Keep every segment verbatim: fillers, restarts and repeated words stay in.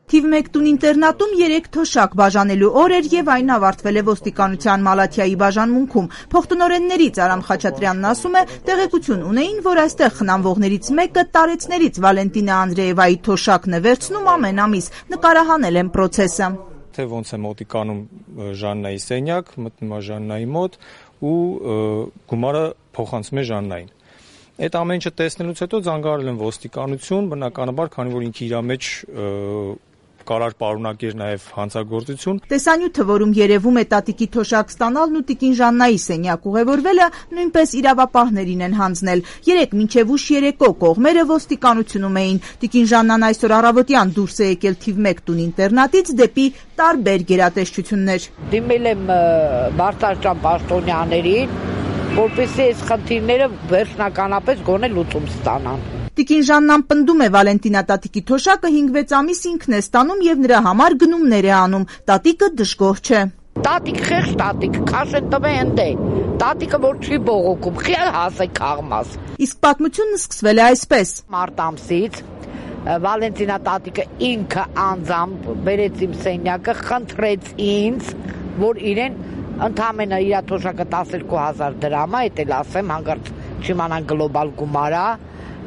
Թիվ մեկ տուն ինտերնատում երեք թոշակ բաժանելու օր էր եւ այն ավարտվել է ոստիկանության Մալաթիայի բաժանմունքում։ Փոխտնօրեններից Արամ Խաչատրյանն ասում է, տեղեկություն ունեին, որ այստեղ խնամվողներից մեկը տարեցներից Վալենտինա Անդրեևայի թոշակն է վերցնում ամեն ամիս, նկարահանել են process-ը։ Թե ոնց է մոտիկանում Ժաննայի սենյակ, մտնում է Ժաննայի մոտ ու գումարը փոխանցում է Ժաննային։ Այդ ամեն ինչը տեսնելուց հետո զանգահարել են ոստիկանություն, բնականաբար, քանի որ ինքը իր մեջ կարար պարունակեր նաև հանցագործություն։ Տեսանյութը, որում երևում է տատիկի թոշակ ստանալն ու տիկին Ժաննայի սենյակ ուղևորվելը, նույնպես իրավապահներին են հանձնել։ Երեկ մինչև ուշ երեկո կողմերը ոստիկանությունում էին։ Տիկին Ժաննան այսօր առավոտյան դուրս է եկել թիվ մեկ տուն ինտերնատից դեպի տարբեր գերատեսչություններ։ Դիմել եմ Բարձրաստան պաշտոնյաներին, որպեսզի այս խնդիրները վերջնականապես գոնե լուծում ստանան։ Տիկին Ժաննան պնդում է Վալենտինա տատիկի թոշակը հինգ-վեց ամիս ինքն է ստանում եւ նրա համար գնումներ է անում։ Տատիկը դժգոհ չէ։ Տատիկ խեղճ տատիկ, քաշեն տվե ընդ է։ Տատիկը որ չի բողոքում, խիալ հասե քաղմաս։ Իսկ պատմությունն սկսվել է այսպես։ Մարտ ամսից Վալենտինա տատիկը ինքը անձամբ բերեց իմ սենյակը, խնդրեց ինձ, որ իրեն ընդամենը իր թոշակը տասներկու հազար դրամ է, էդ էլ ասեմ, հանկարծ չիմանան գլոբալ գումար է,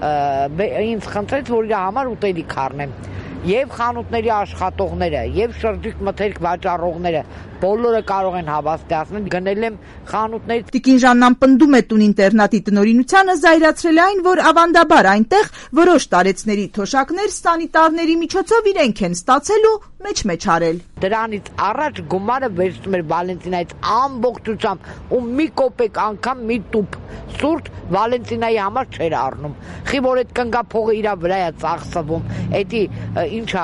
ինձ խնդրեց, որ իր համար ուտելիք առնեմ։ Եվ խանութների աշխատողները, եւ շրջիկ մթերք վաճառողները բոլորը կարող են հավաստիացնել, գնել եմ խանութների։ Տիկին Ժաննան պնդում է տուն ինտերնատի տնօրինությանը զայրացրել այն, որ ավանդաբար այնտեղ որոշ տարեցների թոշակներ սանիտարների միջոցով իրենք են ստացել ու մեջ-մեջ արել։ Դրանից առաջ գումարը վերցնում էր Վալենտինայից ամբողջությամբ ու մի կոպեկ անգամ մի տուփ սուրճ Վալենտինայի համար չէր առնում։ Խի որ այդ կնգա փողը իր վրա է ծախսվում, էդի ինչա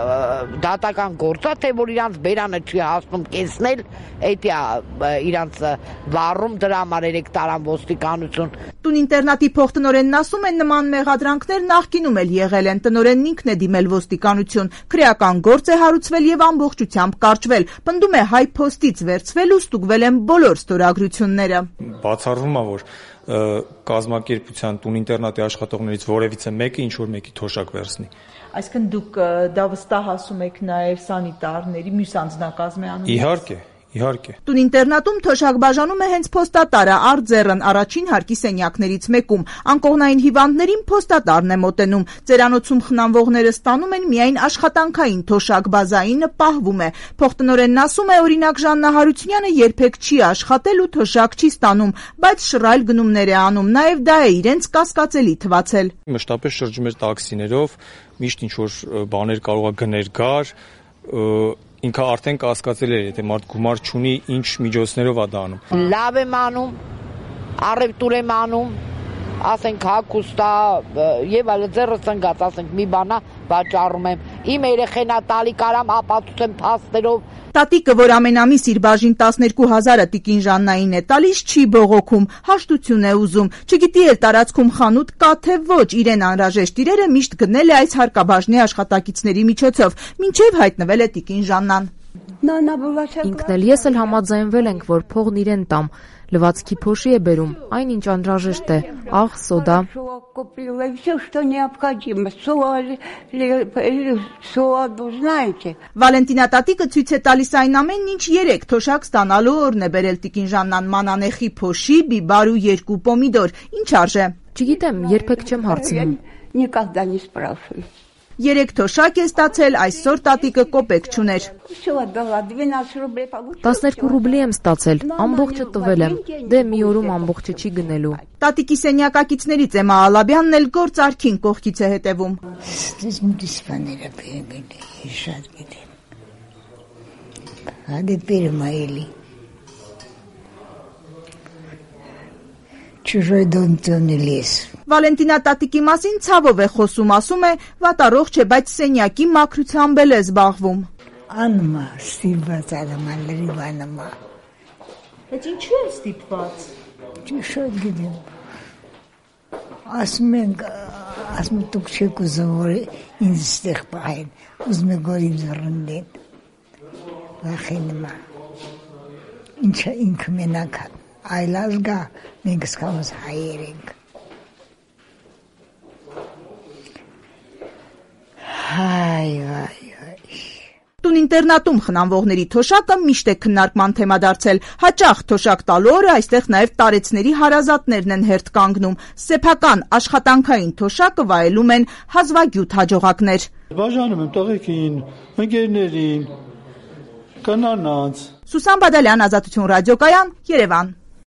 դատական գործ է, թե որ իրանց բերանը չի հասնում կեսնել, էդի իրանց վառում դրա համար երեք տարան ոստիկանություն։ Տուն ինտերնատի փոխտնօրենն ասում է, նման մեղադրանքներ նախկինում էլ եղել են, տնօրենն ինքն է դիմել ոստիկանություն, քրեական գործ է հարուցվել եւ ամբողջությամբ կարճվել, պնդում է հայ փոստից վերցվել ու ստուգվել են բոլոր ստորագրությունները։ Բացառվում է, որ կազմակերպության տուն ինտերնատի աշխատողներից որևիցե մեկը ինչ որ մեկի թոշակ վերցնի։ Այսինքն դուք դա վստահ եք նաև սանիտարների, մյուս անձնակազմի անունից։ Իհարկե, իհարկե։ Տուն ինտերնատում թոշակ բաժանում է հենց փոստատարը Արձեռն առաջին հարկի սենյակներից մեկում։ Անկողնային հիվանդներին փոստատարն է մոտենում։ Ծերանոցում խնամվողները ստանում են միայն աշխատանքային թոշակ, բազայինը պահվում է։ Փոխտնօրենն ասում է, օրինակ Ժաննա Հարությունյանը երբեք չի աշխատել ու թոշակ չի ստանում, բայց շռայլ գնումներ է անում։ Նաև դա է իրենց կասկածելի թվացել։ Մշտապես շրջում էր տաքսիներով, միշտ ինչ որ բաներ կարող է գներ գար, ինքը արդեն կասկածել էր, եթե մարդ գումար չունի, ինչ միջոցներով է դա անում։ Լավ եմ անում, առևտուր եմ անում, ասենք հագուստա եւ այլ ձեռս ընկած, ասենք մի բանա վաճառում եմ։ Իմ երեխենա տալի կարամ ապացուցեմ փաստերով։ Տատիկը, որ ամենամիս իր բաժին տասներկու հազարը տիկին Ժաննային է տալիս, չի բողոքում, հաշտություն է ուզում, չգիտի էլ տարածքում խանութ կա թե ոչ, իրեն անհրաժեշտ իրերը միշտ գնել է այս հարկաբաժնի աշխատակիցների միջոցով, մինչև հայտնվել է տիկին Ժաննան։ Ինքն էլ ես էլ համաձայնվել ենք, որ փողն իրեն տամ, լվացքի փոշի է բերում, այնինչ անհրաժեշտ է, աղ, սոդա։ Վալենտինա տատիկը ցույց է տալիս այն ամենն, ինչ երեք թոշակ ստանալու օրն է բերել տիկին Ժաննան, մանանեխի փոշի, բիբար ու երկու պոմիդոր, ինչ արժե։ Չգիտեմ, երբեք չեմ հարցնում։ Երեք թոշակ է ստացել, այսօր տատիկը կոպեկ չուներ։ տասներկու ռուբլի եմ ստացել, ամբողջը տվել եմ, դե մի օրում ամբողջը չի գնելու։ Տատիկի սենյակակիցներից Էմա Ալաբյանն էլ գործ արքին կողքից է հետևում։ Чужой дом темный лес։ Վալենտինա տատիկի մասին ցավով է խոսում, ասում է, վատառողջ է, բայց սենյակի մաքրությամբ էլ է զբաղվում։ Անմա, ստիպված արամալերի բանամա։ Բայց ինչու է ստիպված։ Չշոտ գիտեմ։ Ասում են, ասում դուք չեք ուզում, որ ինձ ստեղ պահեն, ուզում եք որ ինձ ռնդեն։ Վախենում է։ Ինչը ինքը մենակ այլ ազգա, մենք սկավոս հայեր ենք։ Հայ, հայ, հայ։ Տուն-ինտերնատում խնամվողների թոշակը միշտ է քննարկման թեմա դարձել։ Հաճախ թոշակ տալու օրը այստեղ նաև տարեցների հարազատներն են հերթ կանգնում։ Սեփական աշխատանքային թոշակը վայելում են հազվագյուտ հաջողակներ։ Բաժանում եմ տղեկին, ընկերներին, կանանց։ Սուսան Բադալյան, Ազատություն ռադիոկայան, Երևան։